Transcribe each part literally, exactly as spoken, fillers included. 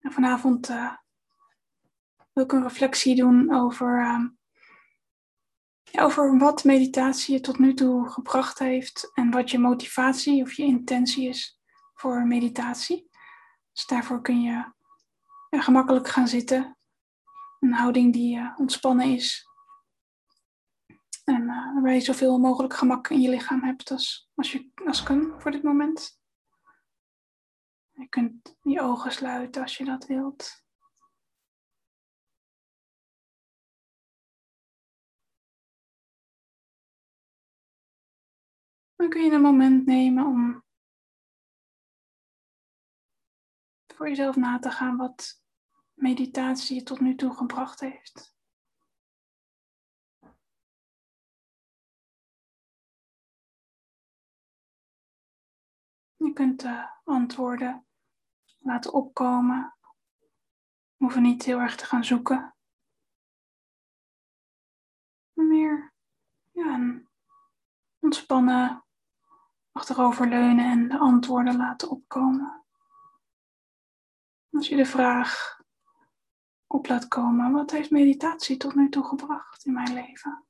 En vanavond uh, wil ik een reflectie doen over, uh, ja, over wat meditatie je tot nu toe gebracht heeft en wat je motivatie of je intentie is voor meditatie. Dus daarvoor kun je ja, gemakkelijk gaan zitten. Een houding die uh, ontspannen is. En uh, waarbij je zoveel mogelijk gemak in je lichaam hebt als, als je als kan voor dit moment. Je kunt je ogen sluiten als je dat wilt. Dan kun je een moment nemen om voor jezelf na te gaan wat meditatie je tot nu toe gebracht heeft. Je kunt de antwoorden laten opkomen. We hoeven niet heel erg te gaan zoeken. Maar meer ja, een ontspannen achteroverleunen en de antwoorden laten opkomen. Als je de vraag op laat komen, wat heeft meditatie tot nu toe gebracht in mijn leven?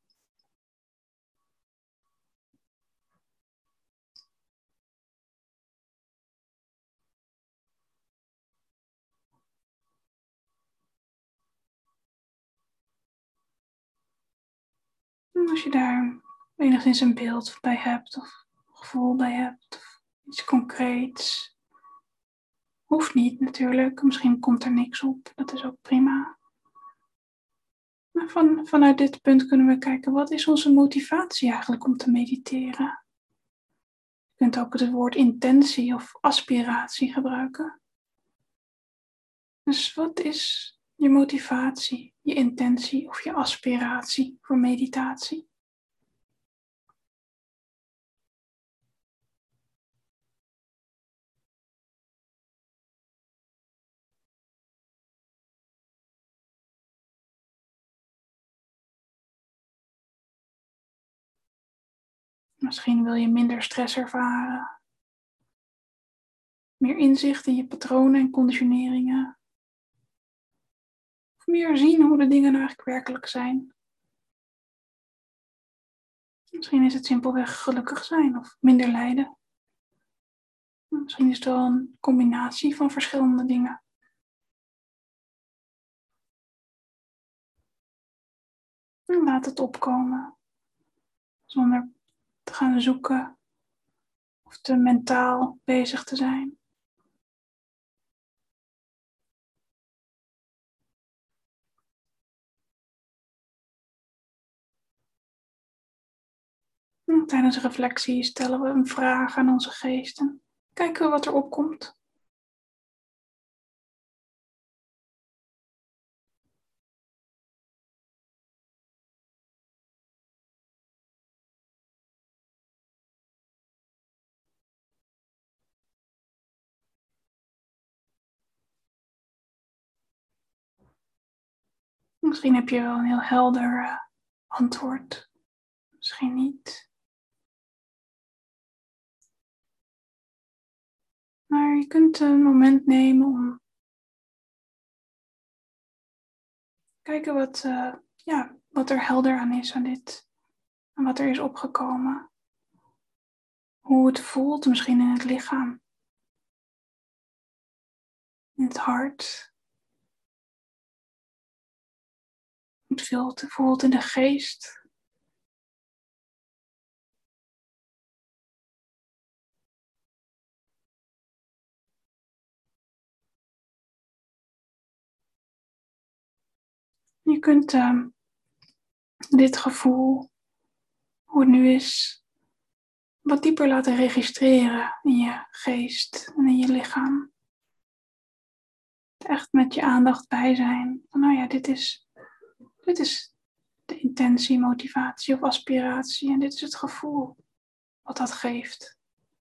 En als je daar enigszins een beeld bij hebt of gevoel bij hebt of iets concreets, hoeft niet natuurlijk, misschien komt er niks op, dat is ook prima. Maar van, vanuit dit punt kunnen we kijken, wat is onze motivatie eigenlijk om te mediteren? Je kunt ook het woord intentie of aspiratie gebruiken. Dus wat is je motivatie, je intentie of je aspiratie voor meditatie? Misschien wil je minder stress ervaren, meer inzicht in je patronen en conditioneringen, of meer zien hoe de dingen nou eigenlijk werkelijk zijn. Misschien is het simpelweg gelukkig zijn of minder lijden. Misschien is het wel een combinatie van verschillende dingen. En laat het opkomen, zonder te gaan zoeken of te mentaal bezig te zijn. En tijdens de reflectie stellen we een vraag aan onze geest en kijken we wat er opkomt. Misschien heb je wel een heel helder uh, antwoord. Misschien niet. Maar je kunt een moment nemen om te kijken wat, uh, ja, wat er helder aan is aan dit. En wat er is opgekomen. Hoe het voelt misschien in het lichaam. In het hart. Hoe het voelt in de geest. Je kunt uh, dit gevoel, hoe het nu is, wat dieper laten registreren in je geest en in je lichaam. Echt met je aandacht bij zijn. Van nou ja, dit is, dit is de intentie, motivatie of aspiratie. En dit is het gevoel wat dat geeft.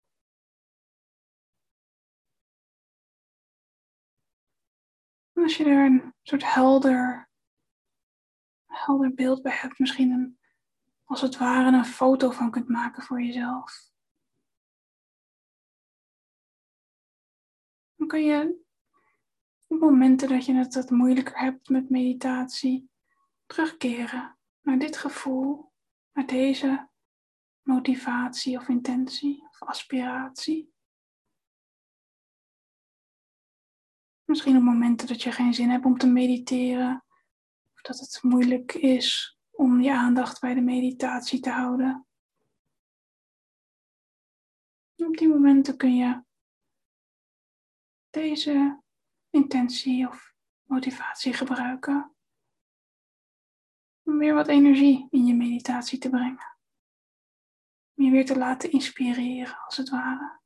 En als je er een soort helder, helder beeld bij hebt, misschien een, als het ware een foto van kunt maken voor jezelf. Dan kun je Op momenten dat je het wat moeilijker hebt met meditatie, terugkeren naar dit gevoel, naar deze motivatie of intentie of aspiratie. Misschien op momenten dat je geen zin hebt om te mediteren, of dat het moeilijk is om je aandacht bij de meditatie te houden. Op die momenten kun je deze intentie of motivatie gebruiken om weer wat energie in je meditatie te brengen. Om je weer te laten inspireren, als het ware.